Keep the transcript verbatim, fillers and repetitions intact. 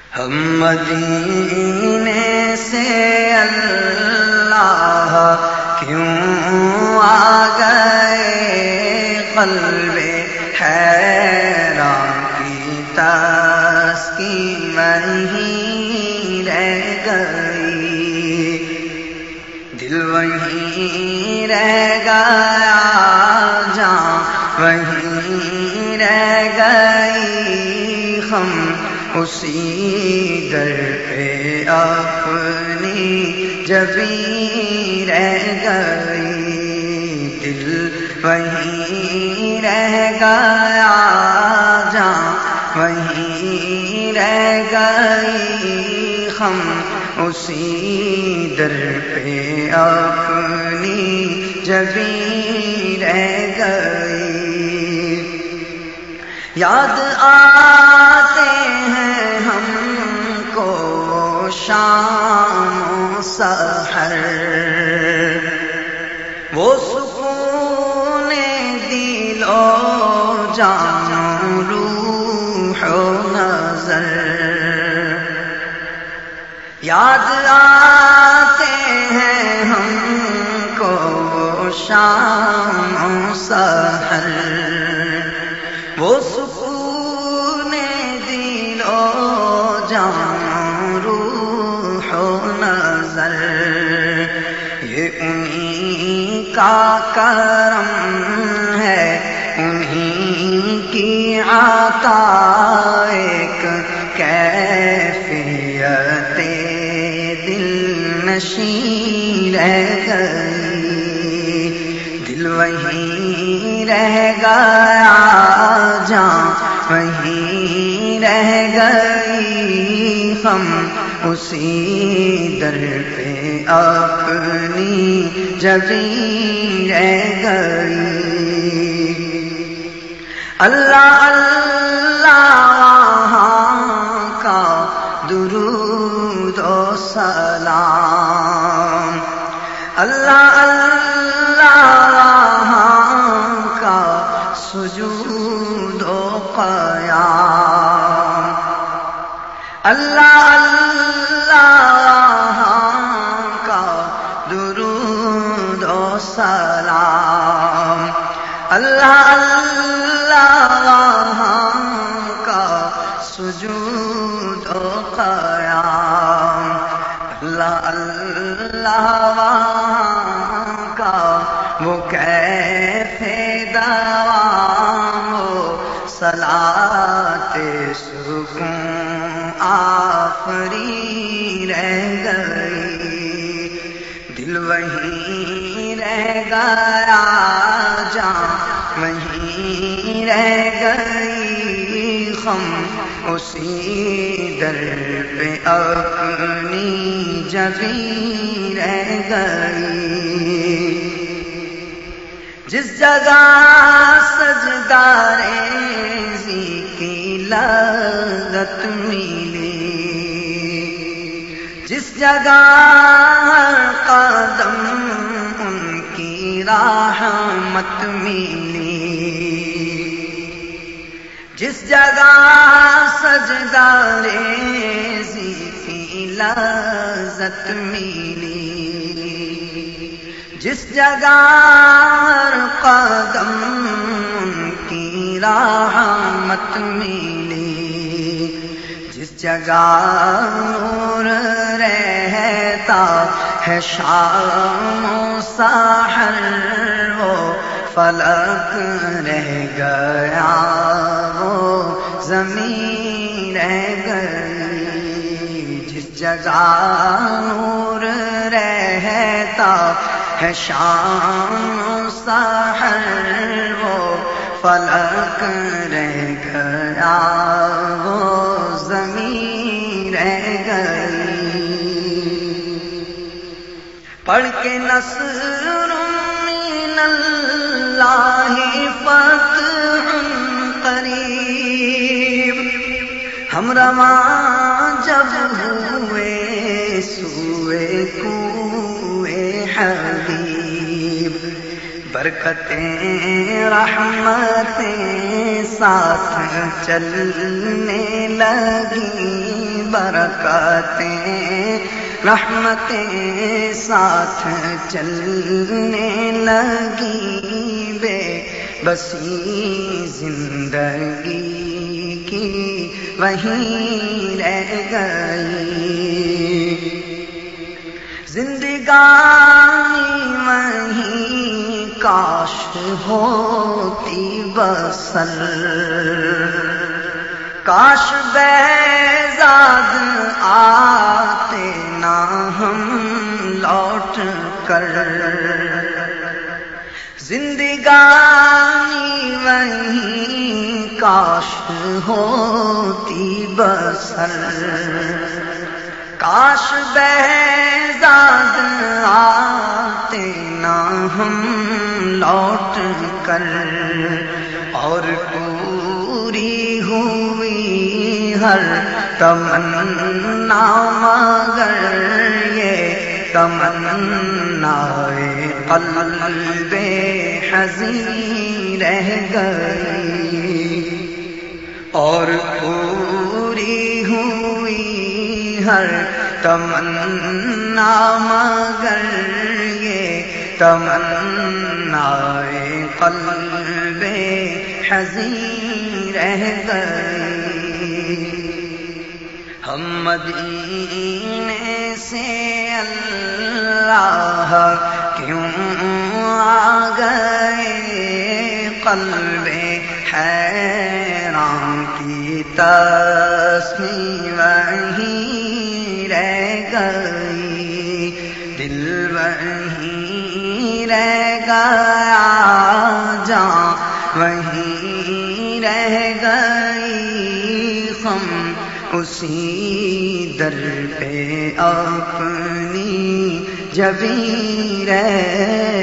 ہم مدینے سے اللہ کیوں آ گئے، قلب حیران کی تسکین وہیں رہ گئی، دل وہیں رہ گیا، جان وہیں رہ گئی، ہم اسی در پہ اپنی جبیں رہ گئی، دل وہیں رہ گیا، جان وہیں رہ گئی، ہم اسی در پہ اپنی جبیں رہ گئی۔ یاد آتے ہیں ہم کو شام و سحر، وہ سکون دل و جان و روح و نظر، یاد آتے ہیں ہم کو شام و سحر، وہ سکون دل و جان روح و نظر، یہ انہی کا کرم ہے، انہی کی عطا، ایک کیفیت دل نشین رہ گئی، دل وہیں رہ گیا، جان وہیں رہ گئی، ہم اسی در پہ اپنی جبیں رہ گئی۔ اللہ اللہ وہاں کا درود و سلام، اللہ اللہ وہاں کا سجود و قیام، اللہ اللہ وہاں کا درود و سلام، اللہ اللہ وہاں کا سجود و قیام، اللہ اللہ وہاں کا وہ کیف دوام و صلاۃ سکون آفری رہ گئی، دل وہیں رہ گیا، جان وہیں رہ گئی، ہم اسی در پہ اپنی جبیں رہ گئی، جس جگہ سجدہ ریزی کی لذت ملی، جس جگہ ہر قدم ان کی رحمت ملی، جس جگہ سجدہ ریزی کی لذت ملی، جس جگہ ہر قدم ان کی رحمت ملی، جس جگہ نور رہتا ہے شام و سحر، وہ فلک رہ گیا، وہ زمین رہ گئی، جس جگہ نور رہتا ہے شام و سحر، وہ فلک رہ گیا، وہ زمین رہ گئی، پڑھ کے نصر من اللہ فتح قریب، ہم رواں جب ہوئے سوئے کوئے حبیب، برکتیں رحمتیں ساتھ چلنے لگی برکاتیں رحمتیں ساتھ چلنے لگی، بے بسی زندگی کی وہیں رہ گئی، زندگانی وہیں کاش ہوتی بسر، کاش بیزاد آتے نہ ہم لوٹ کر، زندگانی وہیں کاش ہوتی بسر، کاش بیزاد آتے نہ ہم لوٹ کر، اور پوری ہوئی ہر تمنا مگر یہ تمنا قلب حزین رہ گئی، اور پوری ہوئی ہر تمنا مگر یہ تمنا قلب حزین رہ گئی، ہم مدینے سے اللہ کیوں آ گئے، قلب حیران کی تسبیح وہیں رہ گئی، دل وہیں رہ گیا، جاں وہیں رہ گئی، ہم اسی در پہ اپنی جبیں رہ